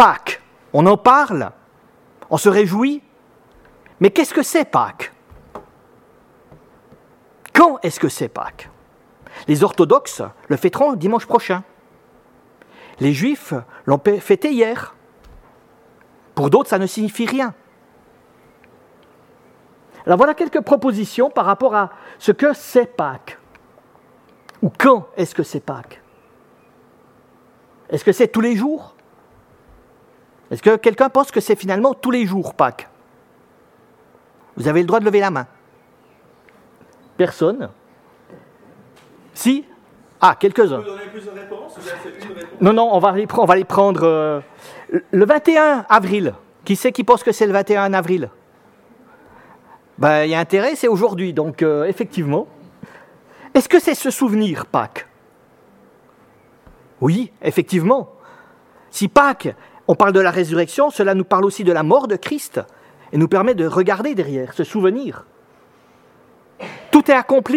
Pâques, on en parle, on se réjouit, mais qu'est-ce que c'est Pâques ? Quand est-ce que c'est Pâques ? Les orthodoxes le fêteront dimanche prochain. Les juifs l'ont fêté hier. Pour d'autres, ça ne signifie rien. Alors voilà quelques propositions par rapport à ce que c'est Pâques. Ou quand est-ce que c'est Pâques ? Est-ce que c'est tous les jours ? Est-ce que quelqu'un pense que c'est finalement tous les jours Pâques ? Vous avez le droit de lever la main. Personne ? Si ? Ah, quelques-uns. Vous pouvez donner plusieurs réponses ou bien c'est une réponse ? Non, on va les prendre. Le 21 avril. Qui c'est qui pense que c'est le 21 avril ? Ben, il y a intérêt, c'est aujourd'hui, donc effectivement. Est-ce que c'est se souvenir, Pâques ? Oui, effectivement. Si Pâques, on parle de la résurrection, cela nous parle aussi de la mort de Christ et nous permet de regarder derrière, se souvenir. Tout est accompli ?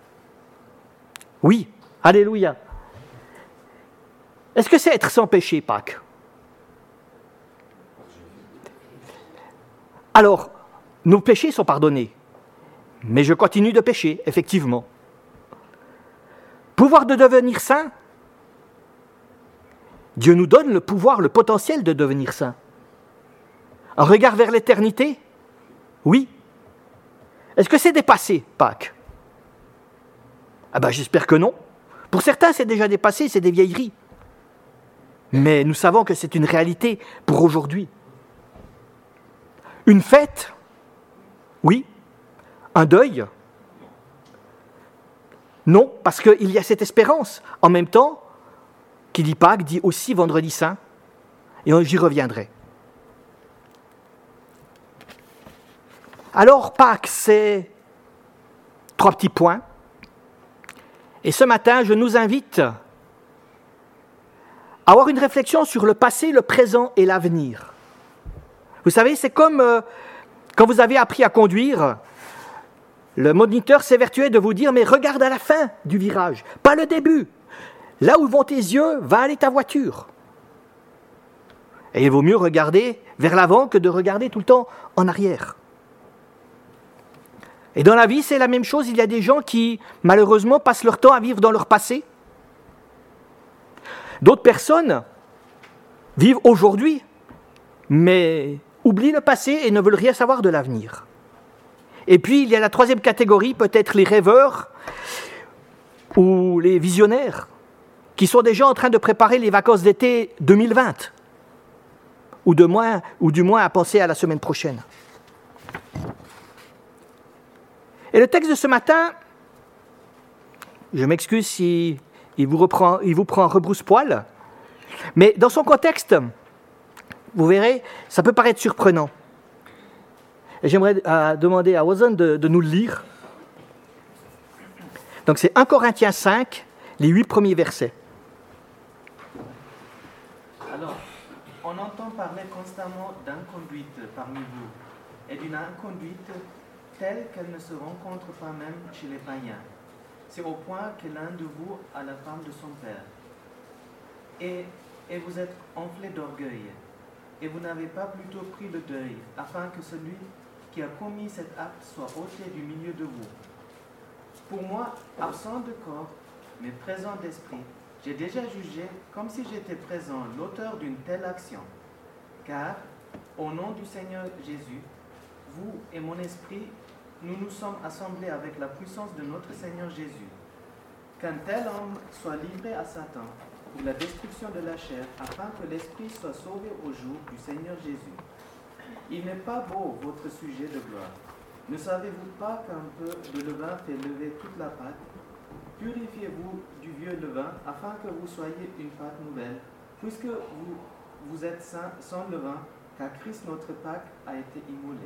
Oui, alléluia. Est-ce que c'est être sans péché, Pâques ? Alors, nos péchés sont pardonnés, mais je continue de pécher, effectivement. Pouvoir de devenir saint ? Dieu nous donne le pouvoir, le potentiel de devenir saint. Un regard vers l'éternité ? Oui. Est-ce que c'est dépassé, Pâques ? Ah ben, j'espère que non. Pour certains, c'est déjà dépassé, c'est des vieilleries. Mais nous savons que c'est une réalité pour aujourd'hui. Une fête ? Oui. Un deuil ? Non, parce qu'il y a cette espérance. En même temps, qui dit Pâques dit aussi Vendredi Saint, et j'y reviendrai. Alors, Pâques, c'est 3 petits points. Et ce matin, je nous invite à avoir une réflexion sur le passé, le présent et l'avenir. Vous savez, c'est comme quand vous avez appris à conduire, le moniteur s'évertuait de vous dire « Mais regarde à la fin du virage, pas le début. Là où vont tes yeux, va aller ta voiture. » Et il vaut mieux regarder vers l'avant que de regarder tout le temps en arrière. Et dans la vie, c'est la même chose. Il y a des gens qui, malheureusement, passent leur temps à vivre dans leur passé. D'autres personnes vivent aujourd'hui, mais oublient le passé et ne veulent rien savoir de l'avenir. Et puis, il y a la 3e catégorie, peut-être les rêveurs ou les visionnaires, qui sont déjà en train de préparer les vacances d'été 2020, ou du moins à penser à la semaine prochaine. Et le texte de ce matin, je m'excuse si il vous prend un rebrousse-poil, mais dans son contexte, vous verrez, ça peut paraître surprenant. Et j'aimerais demander à Ozan de nous le lire. Donc c'est 1 Corinthiens 5, les 8 premiers versets. Alors, on entend parler constamment d'inconduite parmi vous, et d'une inconduite telle qu'elle ne se rencontre pas même chez les païens. C'est au point que l'un de vous a la femme de son père. Et vous êtes enflé d'orgueil, et vous n'avez pas plutôt pris le deuil, afin que celui qui a commis cet acte soit ôté du milieu de vous. Pour moi, absent de corps, mais présent d'esprit, j'ai déjà jugé, comme si j'étais présent, l'auteur d'une telle action. Car, au nom du Seigneur Jésus, vous et mon esprit, nous nous sommes assemblés avec la puissance de notre Seigneur Jésus. Qu'un tel homme soit livré à Satan pour la destruction de la chair, afin que l'esprit soit sauvé au jour du Seigneur Jésus. Il n'est pas beau votre sujet de gloire. Ne savez-vous pas qu'un peu de levain fait lever toute la pâte ? Purifiez-vous du vieux levain, afin que vous soyez une pâte nouvelle, puisque vous êtes saints sans levain, car Christ notre Pâque a été immolé.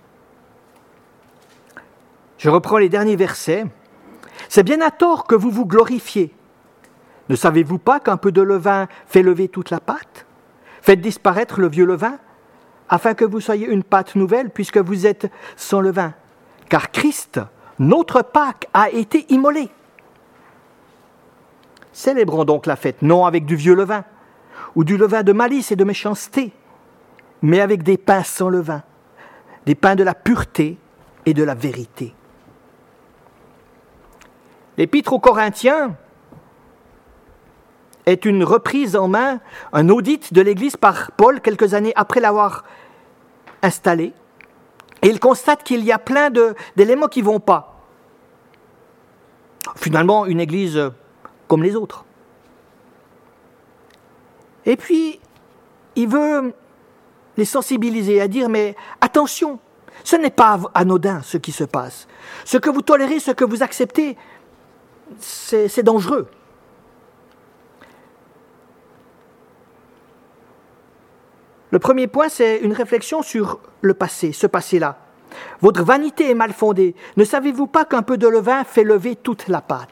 Je reprends les derniers versets. C'est bien à tort que vous vous glorifiez. Ne savez-vous pas qu'un peu de levain fait lever toute la pâte ? Faites disparaître le vieux levain, afin que vous soyez une pâte nouvelle, puisque vous êtes sans levain. Car Christ, notre Pâque, a été immolé. Célébrons donc la fête, non avec du vieux levain, ou du levain de malice et de méchanceté, mais avec des pains sans levain, des pains de la pureté et de la vérité. L'Épître aux Corinthiens est une reprise en main, un audit de l'Église par Paul quelques années après l'avoir installée. Et il constate qu'il y a plein d'éléments qui ne vont pas. Finalement, une Église comme les autres. Et puis, il veut les sensibiliser à dire, mais attention, ce n'est pas anodin ce qui se passe. Ce que vous tolérez, ce que vous acceptez, c'est dangereux. Le premier point, c'est une réflexion sur le passé, ce passé-là. Votre vanité est mal fondée. Ne savez-vous pas qu'un peu de levain fait lever toute la pâte ?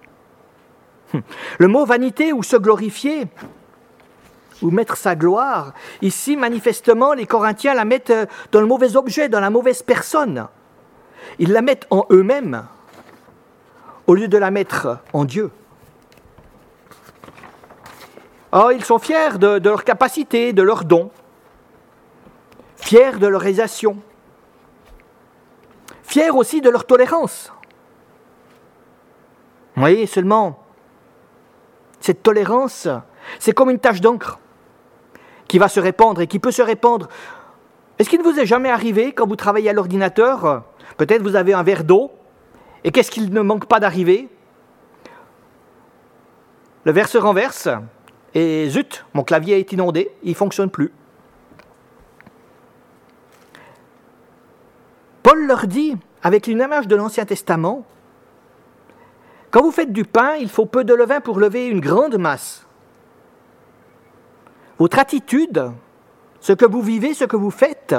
Le mot vanité ou se glorifier, ou mettre sa gloire, ici, manifestement, les Corinthiens la mettent dans le mauvais objet, dans la mauvaise personne. Ils la mettent en eux-mêmes, au lieu de la mettre en Dieu. Oh, ils sont fiers de leur capacité, de leurs dons, fiers de leur réalisation, fiers aussi de leur tolérance. Vous voyez, seulement, cette tolérance, c'est comme une tache d'encre qui va se répandre et qui peut se répandre. Est-ce qu'il ne vous est jamais arrivé, quand vous travaillez à l'ordinateur, peut-être vous avez un verre d'eau, et qu'est-ce qu'il ne manque pas d'arriver ? Le verre se renverse, et zut, mon clavier est inondé, il ne fonctionne plus. Paul leur dit, avec une image de l'Ancien Testament, quand vous faites du pain, il faut peu de levain pour lever une grande masse. Votre attitude, ce que vous vivez, ce que vous faites,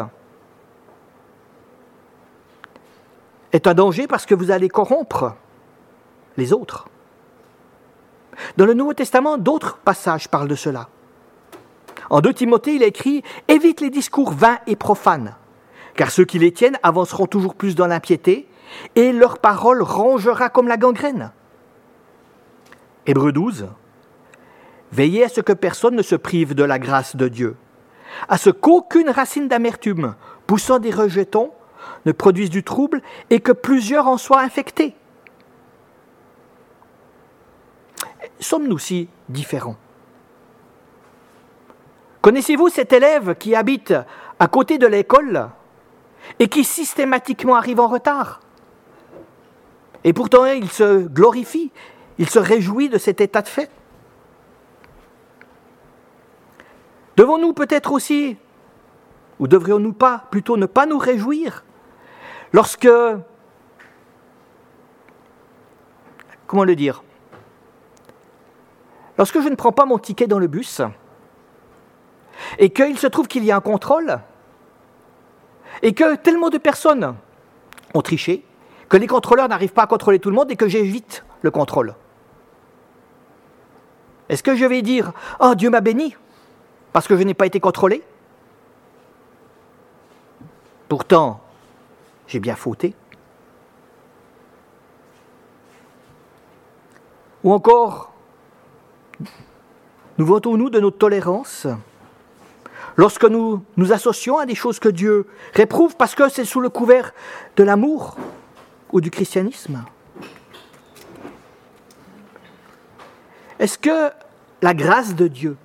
est un danger parce que vous allez corrompre les autres. Dans le Nouveau Testament, d'autres passages parlent de cela. En 2 Timothée, il est écrit « Évite les discours vains et profanes, car ceux qui les tiennent avanceront toujours plus dans l'impiété, et leur parole rongera comme la gangrène. » Hébreux 12 « Veillez à ce que personne ne se prive de la grâce de Dieu, à ce qu'aucune racine d'amertume, poussant des rejetons, ne produise du trouble, et que plusieurs en soient infectés. » Sommes-nous si différents ? Connaissez-vous cet élève qui habite à côté de l'école et qui systématiquement arrive en retard ? Et pourtant, il se glorifie, il se réjouit de cet état de fait. Devons-nous peut-être aussi, ou devrions-nous pas, plutôt ne pas nous réjouir lorsque, comment le dire ? Lorsque je ne prends pas mon ticket dans le bus et qu'il se trouve qu'il y a un contrôle et que tellement de personnes ont triché que les contrôleurs n'arrivent pas à contrôler tout le monde et que j'évite le contrôle. Est-ce que je vais dire « Oh, Dieu m'a béni » parce que je n'ai pas été contrôlé ? Pourtant, j'ai bien fauté. Ou encore, nous vantons-nous de notre tolérance lorsque nous nous associons à des choses que Dieu réprouve parce que c'est sous le couvert de l'amour ou du christianisme ? Est-ce que la grâce de Dieu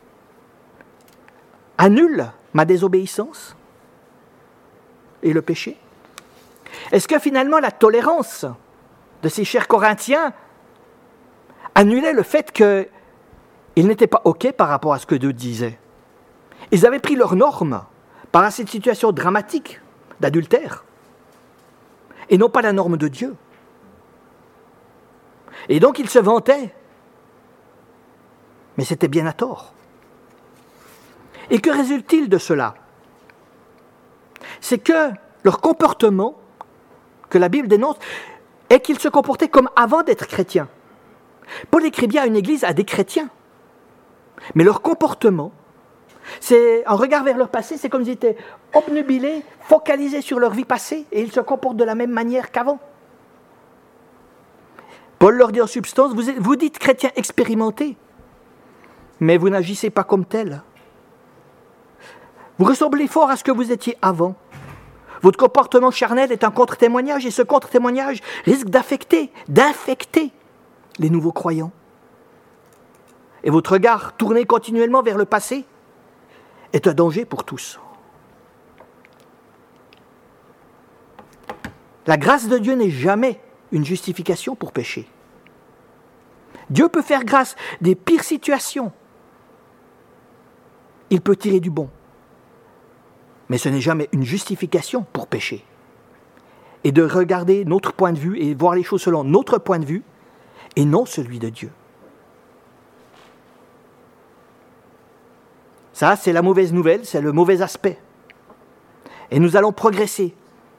annule ma désobéissance et le péché ? Est-ce que finalement la tolérance de ces chers Corinthiens annulait le fait qu'ils n'étaient pas OK par rapport à ce que Dieu disait ? Ils avaient pris leurs normes par à cette situation dramatique d'adultère et non pas la norme de Dieu. Et donc ils se vantaient, mais c'était bien à tort. Et que résulte-t-il de cela ? C'est que leur comportement, que la Bible dénonce, est qu'ils se comportaient comme avant d'être chrétiens. Paul écrit bien à une église, à des chrétiens. Mais leur comportement, c'est un regard vers leur passé, c'est comme s'ils étaient obnubilés, focalisés sur leur vie passée, et ils se comportent de la même manière qu'avant. Paul leur dit en substance, vous dites chrétiens expérimentés, mais vous n'agissez pas comme tel. Vous ressemblez fort à ce que vous étiez avant. Votre comportement charnel est un contre-témoignage et ce contre-témoignage risque d'infecter les nouveaux croyants. Et votre regard tourné continuellement vers le passé est un danger pour tous. La grâce de Dieu n'est jamais une justification pour pécher. Dieu peut faire grâce des pires situations. Il peut tirer du bon. Mais ce n'est jamais une justification pour pécher. Et de regarder notre point de vue et voir les choses selon notre point de vue et non celui de Dieu. Ça, c'est la mauvaise nouvelle, c'est le mauvais aspect. Et nous allons progresser.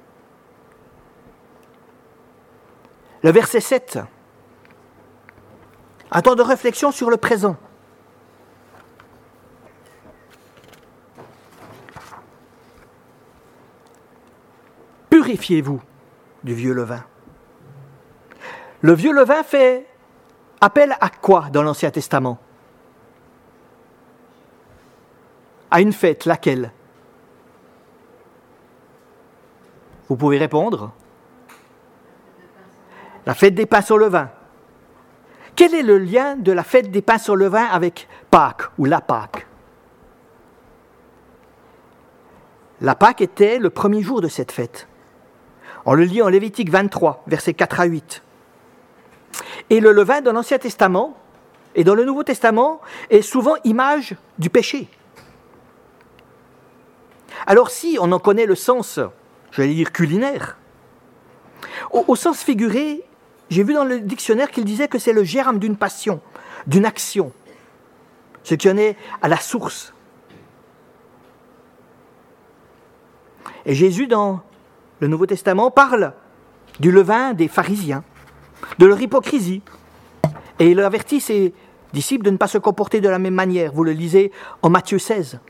Le verset 7. Un temps de réflexion sur le présent. Purifiez-vous du vieux levain. Le vieux levain fait appel à quoi dans l'Ancien Testament? À une fête, laquelle? Vous pouvez répondre. La fête des pains sur le vin. Quel est le lien de la fête des pains sur le vin avec Pâques ou la Pâque? La Pâque était le premier jour de cette fête. On le lit en Lévitique 23, versets 4 à 8. Et le levain dans l'Ancien Testament et dans le Nouveau Testament est souvent image du péché. Alors si on en connaît le sens, j'allais dire culinaire, au sens figuré, j'ai vu dans le dictionnaire qu'il disait que c'est le germe d'une passion, d'une action, ce qui en est à la source. Et Jésus, dans le Nouveau Testament, parle du levain des pharisiens, de leur hypocrisie, et il avertit ses disciples de ne pas se comporter de la même manière. Vous le lisez en Matthieu 16.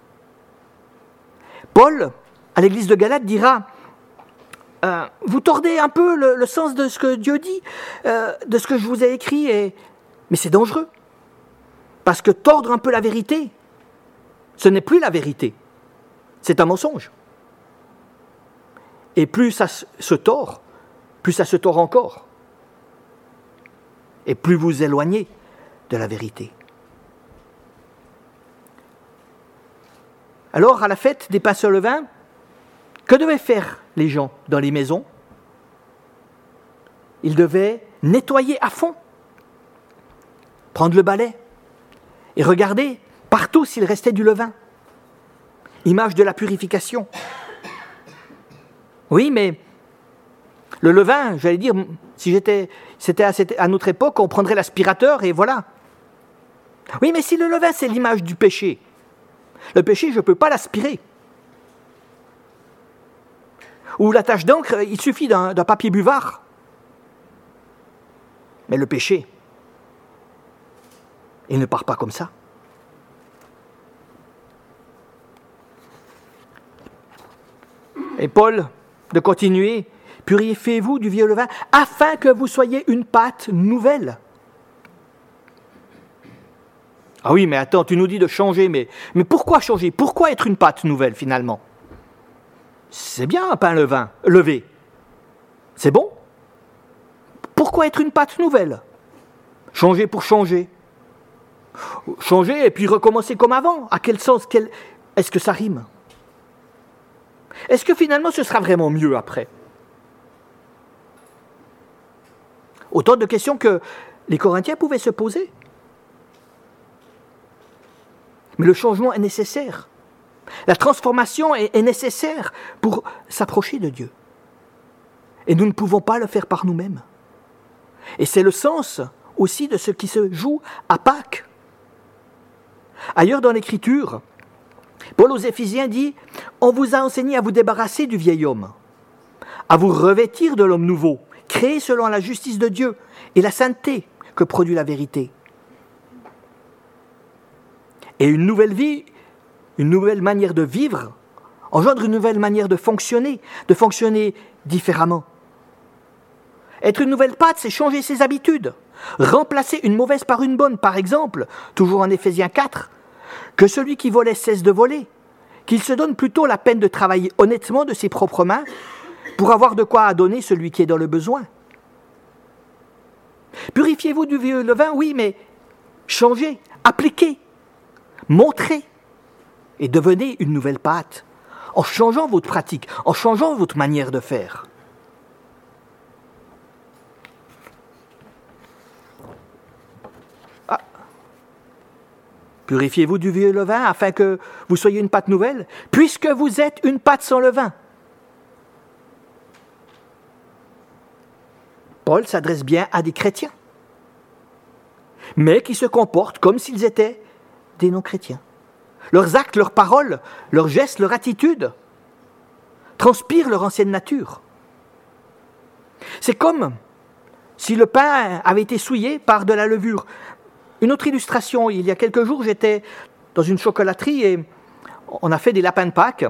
Paul, à l'église de Galate, dira vous tordez un peu le sens de ce que Dieu dit, de ce que je vous ai écrit, mais c'est dangereux. Parce que tordre un peu la vérité, ce n'est plus la vérité, c'est un mensonge. Et plus ça se tord, plus ça se tord encore. Et plus vous éloignez de la vérité. Alors, à la fête des pains sur le vin, que devaient faire les gens dans les maisons? Ils devaient nettoyer à fond, prendre le balai et regarder partout s'il restait du levain. Image de la purification. Oui, mais le levain, j'allais dire, si c'était à notre époque, on prendrait l'aspirateur et voilà. Oui, mais si le levain, c'est l'image du péché, le péché, je ne peux pas l'aspirer. Ou la tache d'encre, il suffit d'un papier buvard. Mais le péché, il ne part pas comme ça. Et Paul, de continuer, purifiez-vous du vieux levain, afin que vous soyez une pâte nouvelle. Ah oui, mais attends, tu nous dis de changer, mais pourquoi changer? Pourquoi être une pâte nouvelle finalement? C'est bien un pain levé. C'est bon. Pourquoi être une pâte nouvelle? Changer pour changer. Changer et puis recommencer comme avant. À quel sens? Est-ce que ça rime? Est-ce que finalement ce sera vraiment mieux après? Autant de questions que les Corinthiens pouvaient se poser. Mais le changement est nécessaire. La transformation est nécessaire pour s'approcher de Dieu. Et nous ne pouvons pas le faire par nous-mêmes. Et c'est le sens aussi de ce qui se joue à Pâques. Ailleurs dans l'Écriture, Paul aux Éphésiens dit « On vous a enseigné à vous débarrasser du vieil homme, à vous revêtir de l'homme nouveau, créé selon la justice de Dieu et la sainteté que produit la vérité. » Et une nouvelle vie, une nouvelle manière de vivre, engendre une nouvelle manière de fonctionner différemment. Être une nouvelle pâte, c'est changer ses habitudes. Remplacer une mauvaise par une bonne, par exemple, toujours en Éphésiens 4, que celui qui volait cesse de voler, qu'il se donne plutôt la peine de travailler honnêtement de ses propres mains pour avoir de quoi donner celui qui est dans le besoin. Purifiez-vous du vieux levain, oui, mais changez, appliquez, montrez et devenez une nouvelle pâte en changeant votre pratique, en changeant votre manière de faire. Purifiez-vous du vieux levain afin que vous soyez une pâte nouvelle, puisque vous êtes une pâte sans levain. Paul s'adresse bien à des chrétiens, mais qui se comportent comme s'ils étaient des non-chrétiens. Leurs actes, leurs paroles, leurs gestes, leur attitude transpirent leur ancienne nature. C'est comme si le pain avait été souillé par de la levure. Une autre illustration, il y a quelques jours, j'étais dans une chocolaterie et on a fait des lapins de Pâques.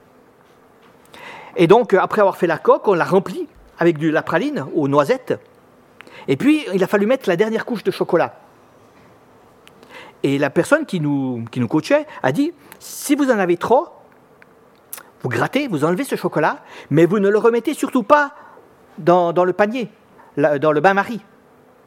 Et donc, après avoir fait la coque, on l'a remplie avec de la praline aux noisettes. Et puis, il a fallu mettre la dernière couche de chocolat. Et la personne qui nous coachait a dit, si vous en avez trop, vous grattez, vous enlevez ce chocolat, mais vous ne le remettez surtout pas dans le panier, dans le bain-marie. Pourquoi ?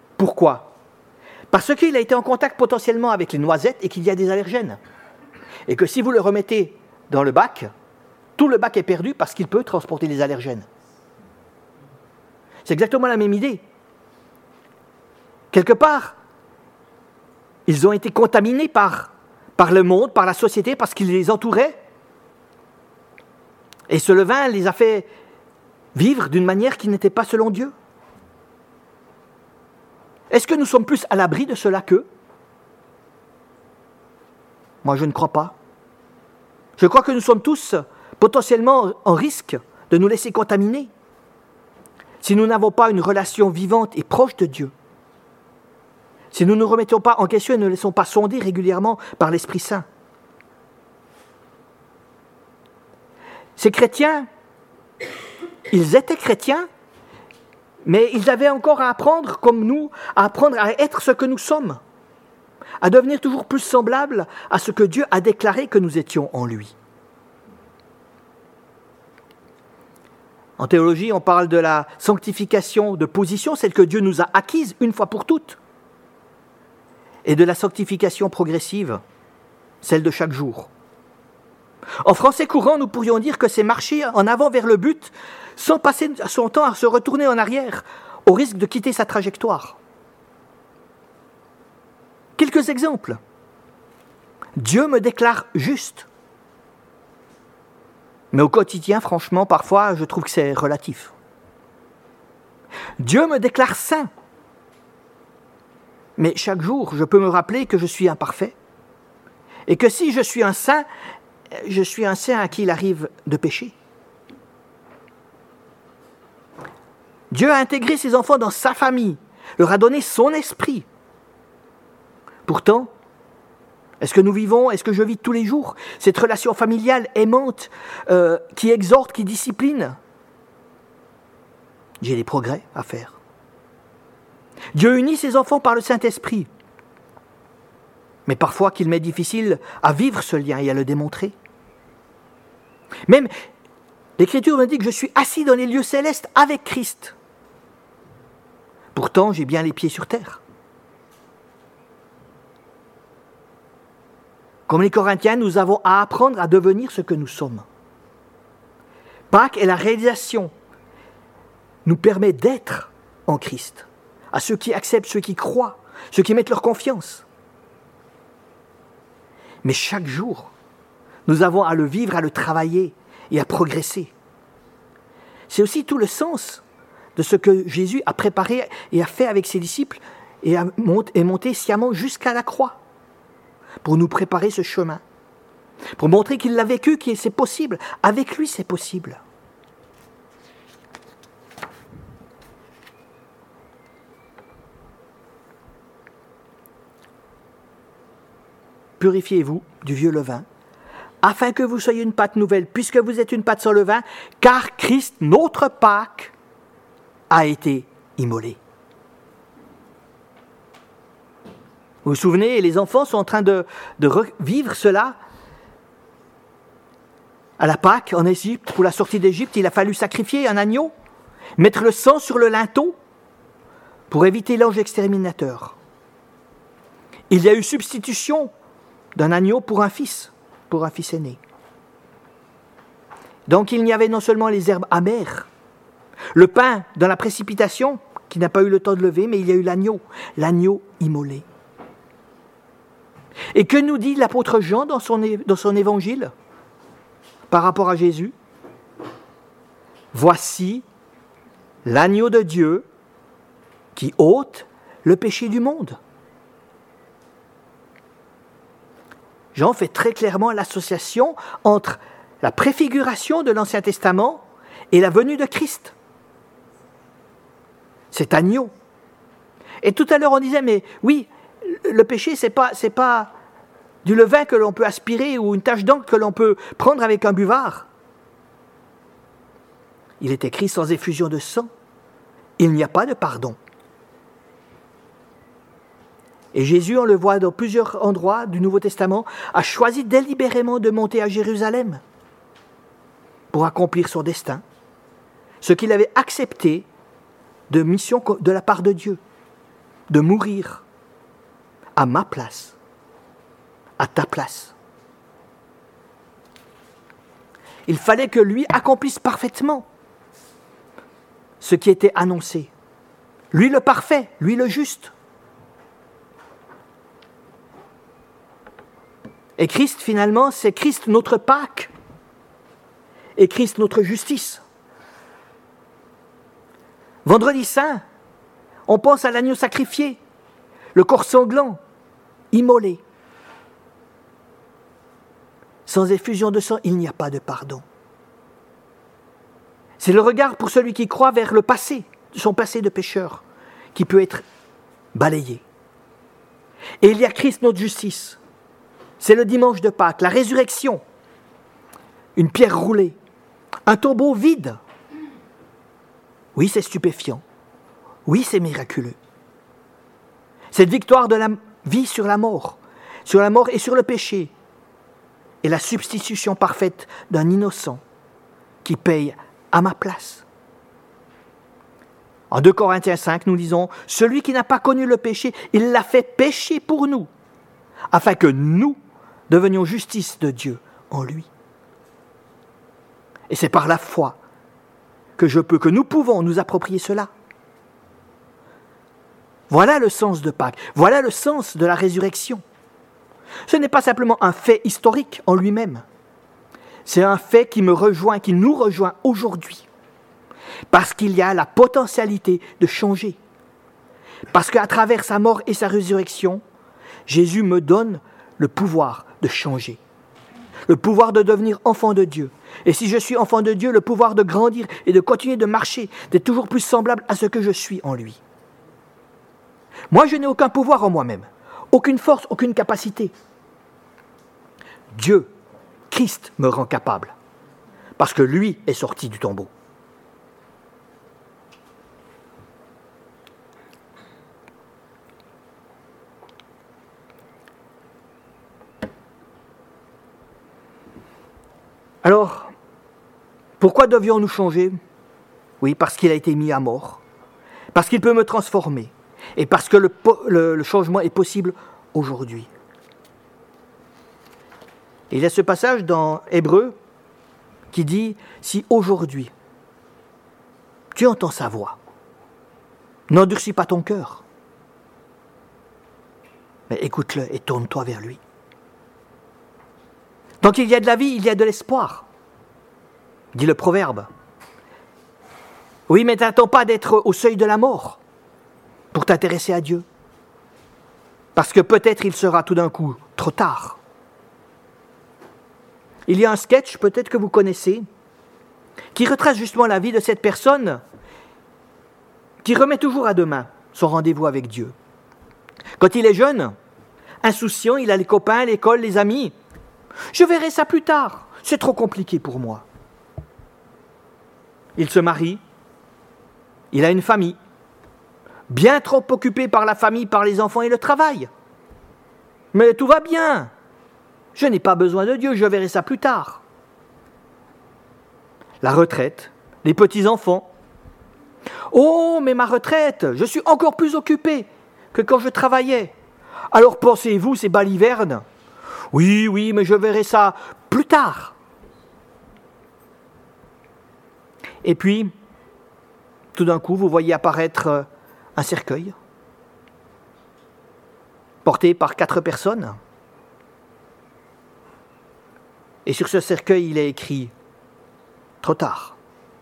Parce qu'il a été en contact potentiellement avec les noisettes et qu'il y a des allergènes. Et que si vous le remettez dans le bac, tout le bac est perdu parce qu'il peut transporter les allergènes. C'est exactement la même idée. Quelque part, ils ont été contaminés par le monde, par la société, parce qu'il les entourait. Et ce levain les a fait vivre d'une manière qui n'était pas selon Dieu. Est-ce que nous sommes plus à l'abri de cela qu'eux ? Moi, je ne crois pas. Je crois que nous sommes tous potentiellement en risque de nous laisser contaminer si nous n'avons pas une relation vivante et proche de Dieu. Si nous ne nous remettons pas en question et ne nous laissons pas sonder régulièrement par l'Esprit Saint. Ces chrétiens, ils étaient chrétiens, mais ils avaient encore à apprendre, comme nous, à apprendre à être ce que nous sommes, à devenir toujours plus semblables à ce que Dieu a déclaré que nous étions en lui. En théologie, on parle de la sanctification de position, celle que Dieu nous a acquise une fois pour toutes, et de la sanctification progressive, celle de chaque jour. En français courant, nous pourrions dire que c'est marcher en avant vers le but sans passer son temps à se retourner en arrière, au risque de quitter sa trajectoire. Quelques exemples. Dieu me déclare juste. Mais au quotidien, franchement, parfois, je trouve que c'est relatif. Dieu me déclare saint. Mais chaque jour, je peux me rappeler que je suis imparfait. Et que si je suis un saint à qui il arrive de pécher. Dieu a intégré ses enfants dans sa famille, leur a donné son esprit. Pourtant, est-ce que nous vivons, est-ce que je vis tous les jours cette relation familiale aimante qui exhorte, qui discipline ? J'ai des progrès à faire. Dieu unit ses enfants par le Saint-Esprit. Mais parfois qu'il m'est difficile à vivre ce lien et à le démontrer. Même, l'Écriture me dit que je suis assis dans les lieux célestes avec Christ. Pourtant, j'ai bien les pieds sur terre. Comme les Corinthiens, nous avons à apprendre à devenir ce que nous sommes. Pâques est la réalisation, nous permet d'être en Christ, à ceux qui acceptent, ceux qui croient, ceux qui mettent leur confiance. Mais chaque jour, nous avons à le vivre, à le travailler et à progresser. C'est aussi tout le sens de ce que Jésus a préparé et a fait avec ses disciples et est monté sciemment jusqu'à la croix pour nous préparer ce chemin, pour montrer qu'il l'a vécu, que c'est possible. Avec lui, c'est possible. Purifiez-vous du vieux levain, afin que vous soyez une pâte nouvelle, puisque vous êtes une pâte sans levain, car Christ, notre Pâque, a été immolé. Vous vous souvenez, les enfants sont en train de revivre cela. À la Pâque, en Égypte, pour la sortie d'Égypte, il a fallu sacrifier un agneau, mettre le sang sur le linteau pour éviter l'ange exterminateur. Il y a eu substitution d'un agneau pour un fils aîné. Donc il y avait non seulement les herbes amères, le pain dans la précipitation, qui n'a pas eu le temps de lever, mais il y a eu l'agneau immolé. Et que nous dit l'apôtre Jean dans son évangile par rapport à Jésus ? Voici l'agneau de Dieu qui ôte le péché du monde. Jean fait très clairement l'association entre la préfiguration de l'Ancien Testament et la venue de Christ. Cet agneau. Et tout à l'heure on disait, mais oui, le péché c'est pas du levain que l'on peut aspirer ou une tache d'encre que l'on peut prendre avec un buvard. Il est écrit sans effusion de sang, il n'y a pas de pardon. Et Jésus, on le voit dans plusieurs endroits du Nouveau Testament, a choisi délibérément de monter à Jérusalem pour accomplir son destin, ce qu'il avait accepté de mission de la part de Dieu, de mourir à ma place, à ta place. Il fallait que lui accomplisse parfaitement ce qui était annoncé. Lui le parfait, lui le juste. Et Christ, finalement, c'est Christ notre Pâque et Christ notre justice. Vendredi Saint, on pense à l'agneau sacrifié, le corps sanglant, immolé. Sans effusion de sang, il n'y a pas de pardon. C'est le regard pour celui qui croit vers le passé, son passé de pécheur, qui peut être balayé. Et il y a Christ notre justice. C'est le dimanche de Pâques, la résurrection, une pierre roulée, un tombeau vide. Oui, c'est stupéfiant. Oui, c'est miraculeux. Cette victoire de la vie sur la mort et sur le péché, et la substitution parfaite d'un innocent qui paye à ma place. En 2 Corinthiens 5, nous lisons « Celui qui n'a pas connu le péché, il l'a fait pécher pour nous, afin que nous devenions justice de Dieu en lui. » Et c'est par la foi que nous pouvons nous approprier cela. Voilà le sens de Pâques, voilà le sens de la résurrection. Ce n'est pas simplement un fait historique en lui-même. C'est un fait qui nous rejoint aujourd'hui. Parce qu'il y a la potentialité de changer. Parce qu'à travers sa mort et sa résurrection, Jésus me donne le pouvoir de changer. Le pouvoir de devenir enfant de Dieu. Et si je suis enfant de Dieu, le pouvoir de grandir et de continuer de marcher, d'être toujours plus semblable à ce que je suis en lui. Moi, je n'ai aucun pouvoir en moi-même. Aucune force, aucune capacité. Dieu, Christ, me rend capable. Parce que lui est sorti du tombeau. Alors, pourquoi devions-nous changer ? Oui, parce qu'il a été mis à mort. Parce qu'il peut me transformer. Et parce que le changement est possible aujourd'hui. Et il y a ce passage dans Hébreux qui dit « Si aujourd'hui, tu entends sa voix, n'endurcis pas ton cœur, mais écoute-le et tourne-toi vers lui. » Tant qu'il y a de la vie, il y a de l'espoir, dit le proverbe. Oui, mais n'attends pas d'être au seuil de la mort pour t'intéresser à Dieu. Parce que peut-être il sera tout d'un coup trop tard. Il y a un sketch, peut-être que vous connaissez, qui retrace justement la vie de cette personne qui remet toujours à demain son rendez-vous avec Dieu. Quand il est jeune, insouciant, il a les copains, l'école, les amis. Je verrai ça plus tard, c'est trop compliqué pour moi. Il se marie, il a une famille, bien trop occupé par la famille, par les enfants et le travail. Mais tout va bien. Je n'ai pas besoin de Dieu, je verrai ça plus tard. La retraite, les petits-enfants. Oh, mais ma retraite, je suis encore plus occupé que quand je travaillais. Alors pensez-vous, ces balivernes? Oui, mais je verrai ça plus tard. Et puis, tout d'un coup, vous voyez apparaître un cercueil, porté par 4 personnes. Et sur ce cercueil, il est écrit « Trop tard ».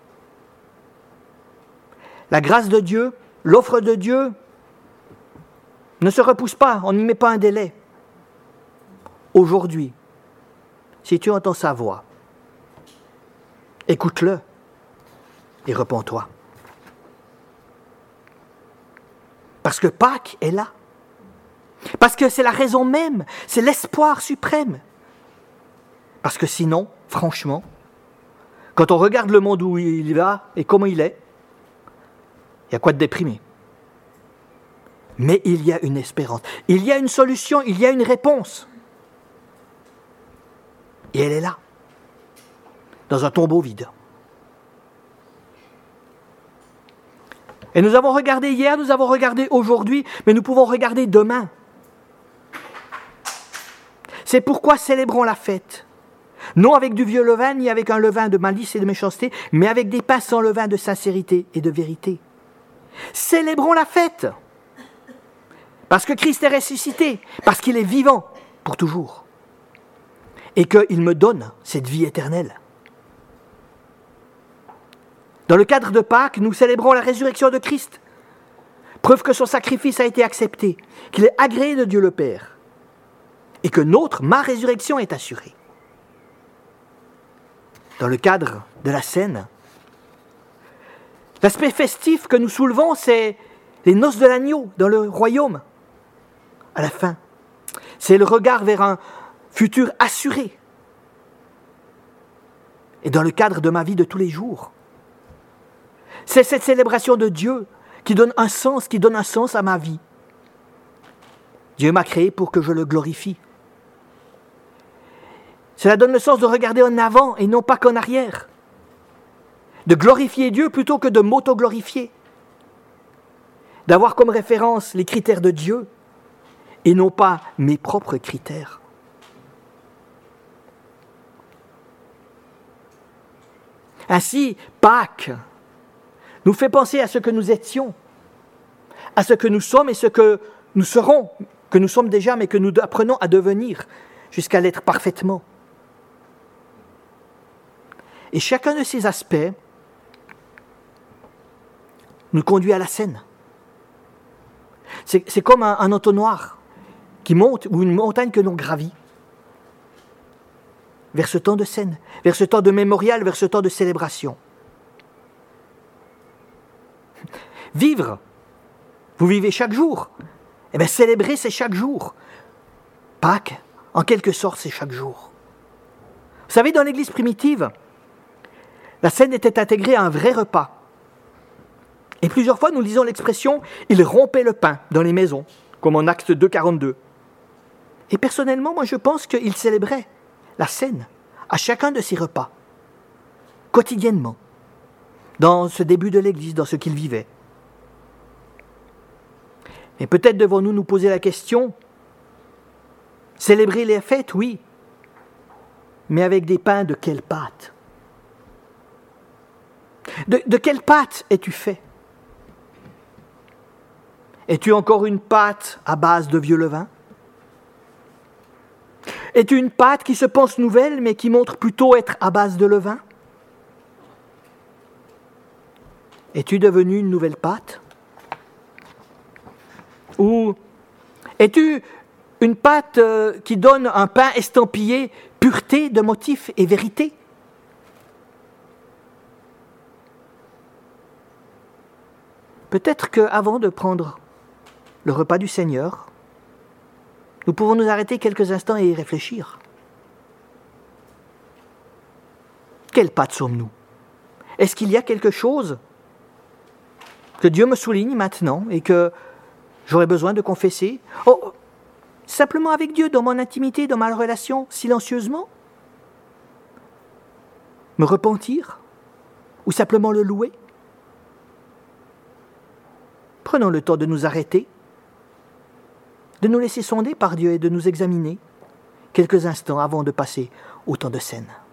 La grâce de Dieu, l'offre de Dieu ne se repousse pas, on n'y met pas un délai. Aujourd'hui, si tu entends sa voix, écoute-le et repens-toi. Parce que Pâques est là. Parce que c'est la raison même, c'est l'espoir suprême. Parce que sinon, franchement, quand on regarde le monde où il va et comment il est, il y a quoi de déprimé. Mais il y a une espérance, il y a une solution, il y a une réponse. Et elle est là, dans un tombeau vide. Et nous avons regardé hier, nous avons regardé aujourd'hui, mais nous pouvons regarder demain. C'est pourquoi célébrons la fête. Non avec du vieux levain, ni avec un levain de malice et de méchanceté, mais avec des pains sans levain de sincérité et de vérité. Célébrons la fête. Parce que Christ est ressuscité, parce qu'il est vivant pour toujours. Et qu'il me donne cette vie éternelle. Dans le cadre de Pâques, nous célébrons la résurrection de Christ. Preuve que son sacrifice a été accepté, qu'il est agréé de Dieu le Père. Et que ma résurrection est assurée. Dans le cadre de la scène, l'aspect festif que nous soulevons, c'est les noces de l'agneau dans le royaume. À la fin, c'est le regard vers un futur assuré. Et dans le cadre de ma vie de tous les jours, c'est cette célébration de Dieu qui donne un sens à ma vie. Dieu m'a créé pour que je le glorifie. Cela donne le sens de regarder en avant et non pas qu'en arrière. De glorifier Dieu plutôt que de m'auto-glorifier. D'avoir comme référence les critères de Dieu et non pas mes propres critères. Ainsi, Pâques nous fait penser à ce que nous étions, à ce que nous sommes et ce que nous serons, que nous sommes déjà, mais que nous apprenons à devenir jusqu'à l'être parfaitement. Et chacun de ces aspects nous conduit à la scène. C'est comme un entonnoir qui monte, ou une montagne que l'on gravit, vers ce temps de scène, vers ce temps de mémorial, vers ce temps de célébration. Vivre, vous vivez chaque jour, eh bien célébrer c'est chaque jour. Pâques, en quelque sorte, c'est chaque jour. Vous savez, dans l'église primitive, la scène était intégrée à un vrai repas. Et plusieurs fois, nous lisons l'expression « il rompait le pain » dans les maisons, comme en Actes 2, 42. Et personnellement, moi je pense qu'il célébrait la scène à chacun de ses repas, quotidiennement, dans ce début de l'église, dans ce qu'il vivait. Et peut-être devons-nous nous poser la question, célébrer les fêtes, oui, mais avec des pains de quelle pâte ? De quelle pâte es-tu fait ? Es-tu encore une pâte à base de vieux levain ? Es-tu une pâte qui se pense nouvelle, mais qui montre plutôt être à base de levain ? Es-tu devenu une nouvelle pâte ? Ou es-tu une pâte qui donne un pain estampillé pureté de motifs et vérité ? Peut-être qu'avant de prendre le repas du Seigneur, nous pouvons nous arrêter quelques instants et y réfléchir. Quelle pâte sommes-nous ? Est-ce qu'il y a quelque chose que Dieu me souligne maintenant et que j'aurais besoin de confesser? Oh, simplement avec Dieu, dans mon intimité, dans ma relation, silencieusement? Me repentir? Ou simplement le louer? Prenons le temps de nous arrêter, de nous laisser sonder par Dieu et de nous examiner quelques instants avant de passer au temps de scène.